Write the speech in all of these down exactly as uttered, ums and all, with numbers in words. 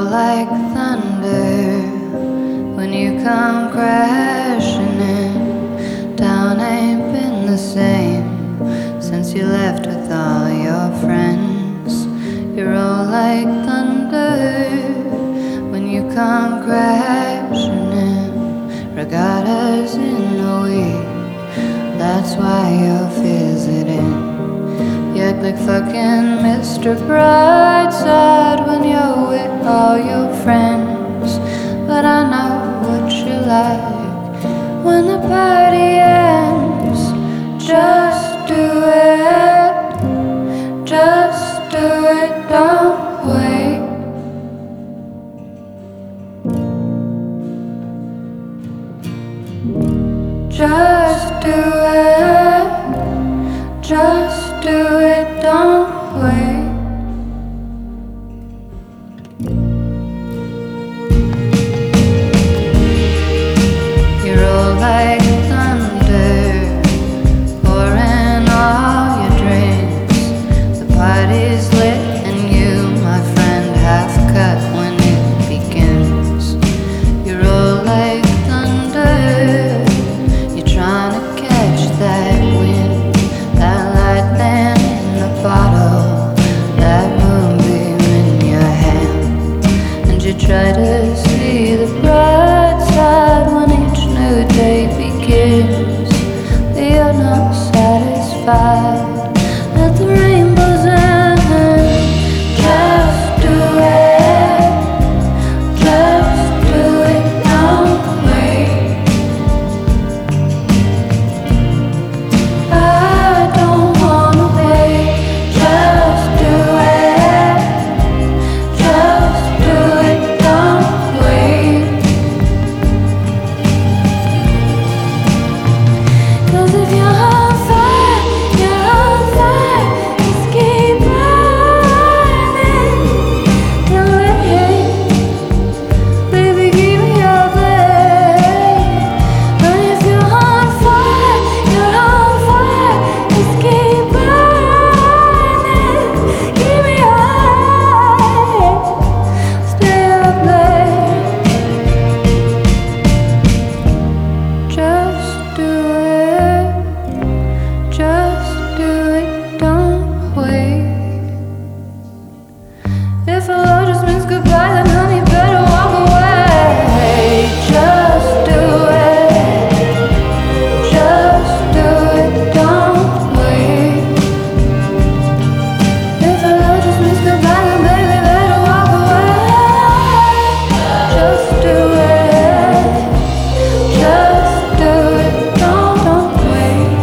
roll like thunder when you come crashing in. Town ain't been the same since you left with all your friends. You roll like thunder when you come crashing in. Regattas in a week, that's why you're visiting. You act like fucking Mister Brightside when you're with all your friends. But I know what you like when the party ends. Just do it, just do it, don't wait. Just do it, just do it, don't wait. You roll like thunder, pouring all your drinks. The party's lit and you, my friend, half cut when it begins. You roll like thunder, you're trying to catch that wind, that lightning in the bottle, that moonbeam in your hand. And you try to see the bright side when each new day begins. But you're not satisfied at the rainbow's end. Just do it, just do it, don't wait. I don't wanna wait. Just do it, just do it, don't wait. 'Cause if you're on fire, you're on fire. Just keep burning. Don't wait, baby, give me your blade. But if you're on fire, you're on fire. Just keep burning. Give me your light. Stay up late. Just do it, just do it, don't wait. If a love just means goodbye, then honey, you better walk away. Just do it, just do it, don't wait. If a love just means goodbye, then baby, better walk away. Just do it, just do it, don't, don't wait.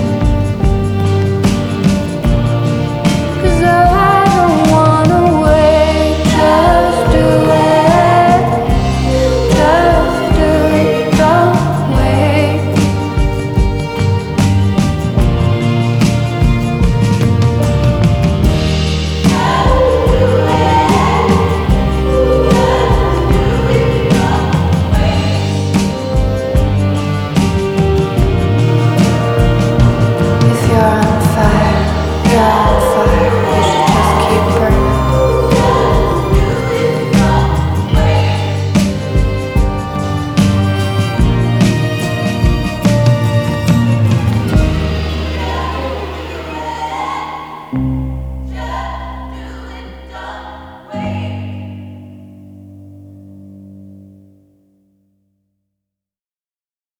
'Cause I don't wanna wait. Just do it, just do it, don't wait. If you're on fire, you're on fire. You should just keep burning.